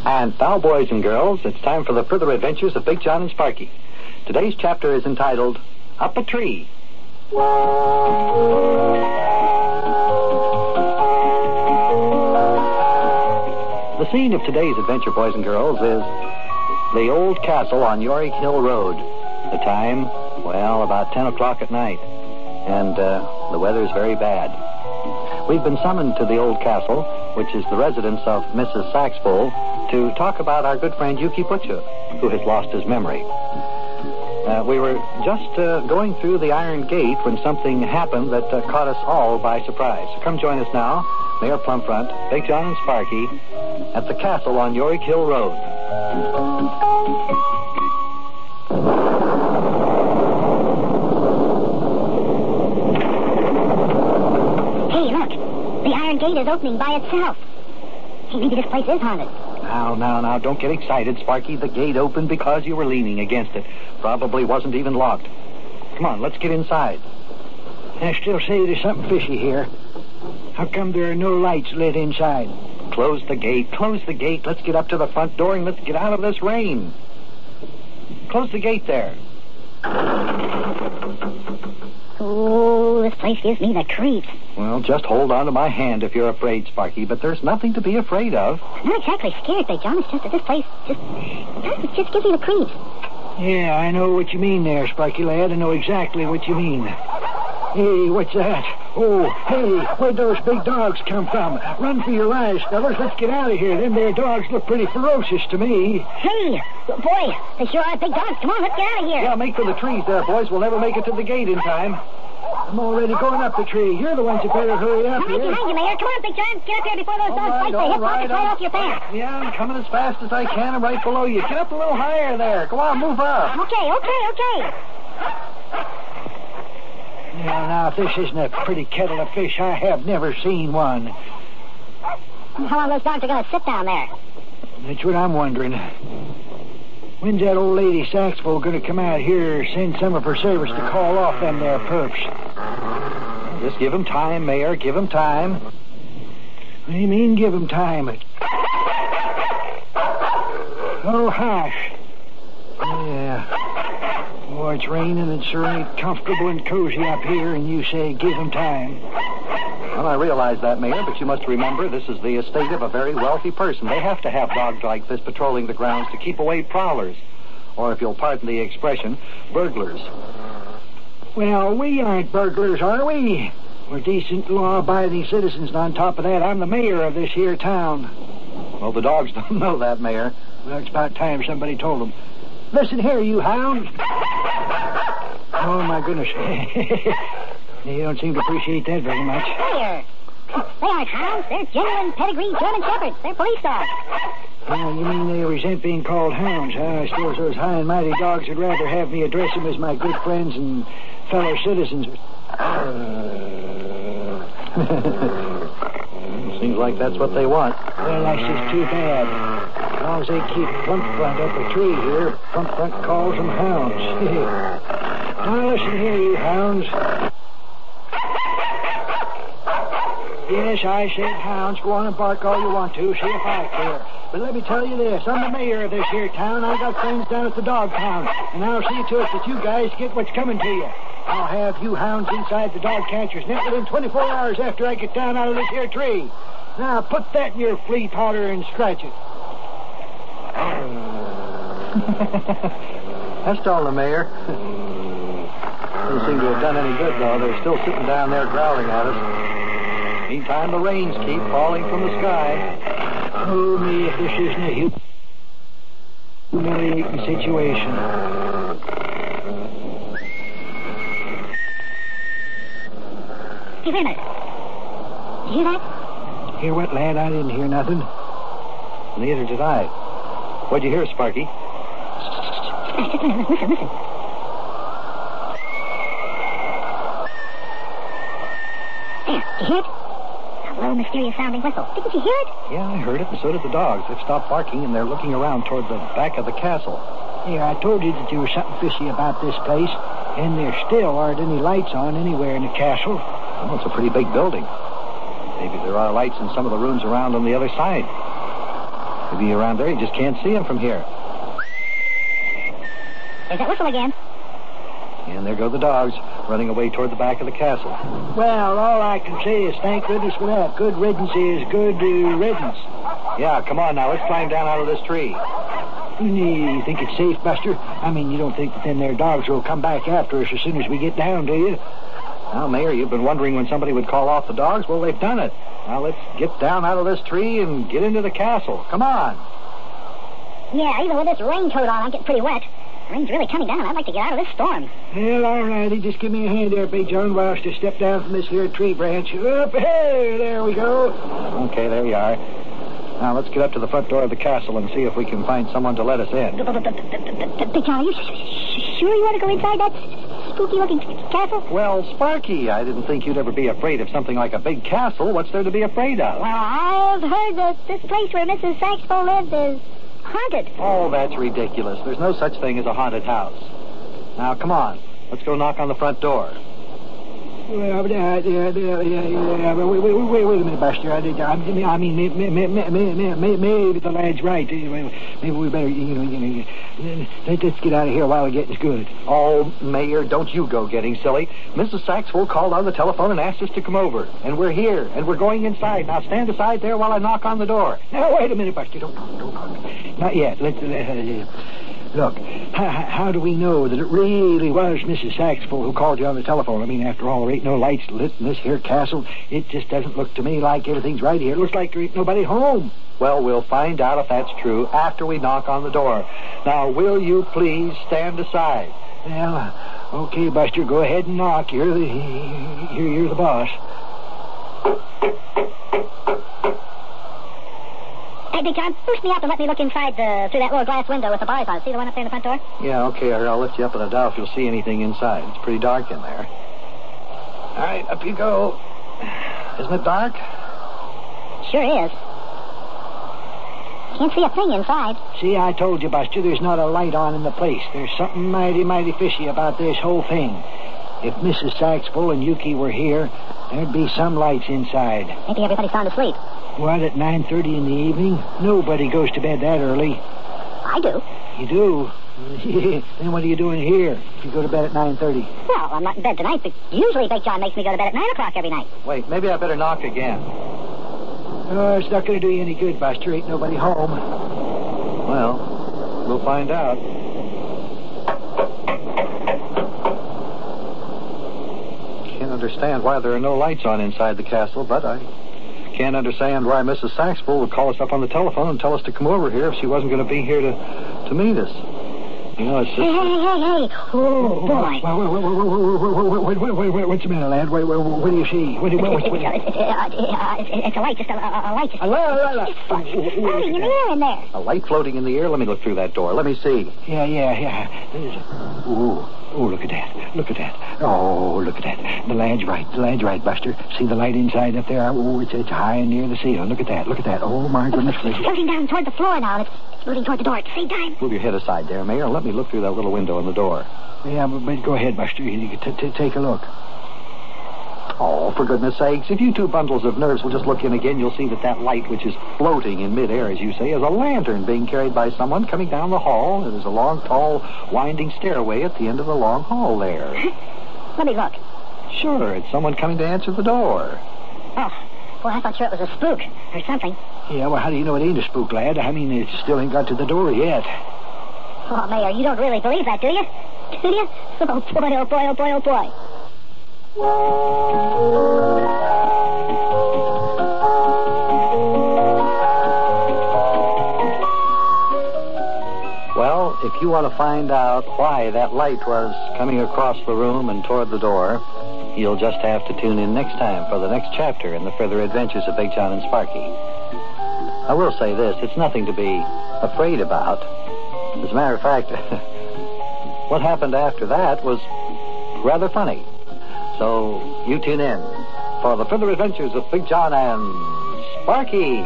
And now, boys and girls, it's time for the further adventures of Big John and Sparky. Today's chapter is entitled, Up a Tree. The scene of today's adventure, boys and girls, is the old castle on Yorick Hill Road. The time, well, about 10 o'clock at night. And the weather's very bad. We've been summoned to the old castle, which is the residence of Mrs. Saxbull, to talk about our good friend Yuki Butcher, who has lost his memory. We were just going through the iron gate when something happened that caught us all by surprise. So come join us now, Mayor Plumfront, Big John and Sparky, at the castle on Yorick Hill Road. Hey, look. The iron gate is opening by itself. Hey, maybe this place is haunted. Now, don't get excited, Sparky. The gate opened because you were leaning against it. Probably wasn't even locked. Come on, let's get inside. I still say there's something fishy here. How come there are no lights lit inside? Close the gate. Let's get up to the front door and let's get out of this rain. Close the gate there. Oh, this place gives me the creeps. Well, just hold on to my hand if you're afraid, Sparky, but there's nothing to be afraid of. I'm not exactly scared, Big John. It's just that this place just gives me the creeps. Yeah, I know what you mean there, Sparky lad. I know exactly what you mean. Hey, what's that? Oh, hey, where'd those big dogs come from? Run for your lives, fellas. Let's get out of here. Them there dogs look pretty ferocious to me. Hey, boy, they sure are big dogs. Come on, let's get out of here. Yeah, make for the trees there, boys. We'll never make it to the gate in time. I'm already going up the tree. You're the ones that better hurry up here. I'm right behind you, Mayor. Come on, Big John. Get up here before those dogs bite the hip pockets right off your back. Yeah, I'm coming as fast as I can. I'm right below you. Get up a little higher there. Go on, move up. Okay. Now, if this isn't a pretty kettle of fish, I have never seen one. How long those dogs are going to sit down there? That's what I'm wondering. When's that old lady Saxville going to come out here or send some of her servants to call off them there perps? Just give them time, Mayor. Give them time. What do you mean, give them time? Oh, hush. Yeah. Oh, it's raining and sure ain't comfortable and cozy up here, and you say give them time. Well, I realize that, Mayor, but you must remember this is the estate of a very wealthy person. They have to have dogs like this patrolling the grounds to keep away prowlers. Or, if you'll pardon the expression, burglars. Well, we aren't burglars, are we? We're decent, law-abiding citizens, and on top of that, I'm the mayor of this here town. Well, the dogs don't know that, Mayor. Well, it's about time somebody told them. Listen here, you hound. Oh, my goodness. You don't seem to appreciate that very much. Mayor, they aren't hounds. They're genuine pedigree German shepherds. They're police dogs. Well, you mean they resent being called hounds, huh? I suppose those high and mighty dogs would rather have me address them as my good friends and fellow citizens. Seems like that's what they want. Well, that's just too bad. As long as they keep Plumfront up a tree here, Plumfront calls them hounds. Now listen here, you hounds. Yes, I said hounds. Go on and bark all you want to. See if I care. But let me tell you this. I'm the mayor of this here town. I got friends down at the dog pound. And I'll see to it that you guys get what's coming to you. I'll have you hounds inside the dog catcher's net within 24 hours after I get down out of this here tree. Now, put that in your flea powder and scratch it. That's all the Mayor. Doesn't seem to have done any good, though. They're still sitting down there growling at us. Meantime, the rains keep falling from the sky. Oh, me, if this isn't a humiliating situation. Hey, wait a minute. Did you hear that? Hear what, lad? I didn't hear nothing. Neither did I. What'd you hear, Sparky? Just a minute. Listen. There, did you hear it? A low, mysterious-sounding whistle. Didn't you hear it? Yeah, I heard it, and so did the dogs. They've stopped barking, and they're looking around toward the back of the castle. Here, I told you that there was something fishy about this place, and there still aren't any lights on anywhere in the castle. Well, it's a pretty big building. Maybe there are lights in some of the rooms around on the other side. Maybe around there. You just can't see him from here. There's that whistle again. And there go the dogs, running away toward the back of the castle. Well, all I can say is thank goodness for that. Good riddance is good riddance. Yeah, come on now. Let's climb down out of this tree. You think it's safe, Buster? I mean, you don't think that them there dogs will come back after us as soon as we get down, do you? Now, Mayor, you've been wondering when somebody would call off the dogs. Well, they've done it. Now, let's get down out of this tree and get into the castle. Come on. Yeah, even with this raincoat on, I'm getting pretty wet. The rain's really coming down. I'd like to get out of this storm. Well, all righty. Just give me a hand there, Big John, while I just step down from this here tree branch. Up, hey, there we go. Okay, there you are. Now, let's get up to the front door of the castle and see if we can find someone to let us in. Big John, are you sure you want to go inside that spooky-looking castle? Well, Sparky, I didn't think you'd ever be afraid of something like a big castle. What's there to be afraid of? Well, I've heard that this place where Mrs. Saxbo lives is haunted. Oh, that's ridiculous. There's no such thing as a haunted house. Now, come on. Let's go knock on the front door. Well, wait a minute, Buster. I mean, maybe the lad's right. Maybe we better, let's get out of here while the getting's good. Oh, Mayor, don't you go getting silly. Mrs. Saxwell called on the telephone and asked us to come over. And we're here, and we're going inside. Now, stand aside there while I knock on the door. Now, wait a minute, Buster. Don't talk. Not yet. Look, how do we know that it really was Mrs. Saxwell who called you on the telephone? I mean, after all, there ain't no lights lit in this here castle. It just doesn't look to me like everything's right here. It looks like there ain't nobody home. Well, we'll find out if that's true after we knock on the door. Now, will you please stand aside? Well, okay, Buster, go ahead and knock. You're the boss. Hey, Big John, boost me up and let me look inside through that little glass window with the bars on it. See the one up there in the front door? Yeah, okay. I'll lift you up in a doubt if you'll see anything inside. It's pretty dark in there. All right, up you go. Isn't it dark? Sure is. Can't see a thing inside. See, I told you, Buster, there's not a light on in the place. There's something mighty fishy about this whole thing. If Mrs. Saxwell and Yuki were here, there'd be some lights inside. Maybe everybody's sound asleep. What, at 9:30 in the evening? Nobody goes to bed that early. I do. You do? Then what are you doing here if you go to bed at 9:30? Well, I'm not in bed tonight, but usually Big John makes me go to bed at 9 o'clock every night. Wait, maybe I better knock again. Oh, it's not going to do you any good, Buster. Ain't nobody home. Well, we'll find out. Can't understand why there are no lights on inside the castle, but I can't understand why Mrs. Saxwell would call us up on the telephone and tell us to come over here if she wasn't going to be here to meet us. You know, it's just... Hey. Oh, boy. What's the matter, lad? What do you see? It's a light, just a light. A light. It's floating in the air in there. A light floating in the air? Let me look through that door. Let me see. Yeah. Oh, look at that. Oh, look at that. The lad's right, Buster. See the light inside up there? Oh, it's high and near the ceiling. Look at that. Oh, my goodness gracious. It's floating down toward the floor now. It's moving toward the door at the same time. Move your head aside there, Mayor, and let me look through that little window in the door. Yeah, but go ahead, Buster. You take a look. Oh, for goodness sakes, if you two bundles of nerves will just look in again, you'll see that light, which is floating in midair, as you say, is a lantern being carried by someone coming down the hall. There's a long, tall, winding stairway at the end of the long hall there. Let me look. Sure, it's someone coming to answer the door. Oh, well, I thought sure it was a spook or something. Yeah, well, how do you know it ain't a spook, lad? I mean, it still ain't got to the door yet. Oh, Mayor, you don't really believe that, do you? Do you? Oh, boy. Well, if you want to find out why that light was coming across the room and toward the door, you'll just have to tune in next time for the next chapter in the further adventures of Big John and Sparky. I will say this, it's nothing to be afraid about. As a matter of fact, what happened after that was rather funny. So you tune in for the further adventures of Big John and Sparky.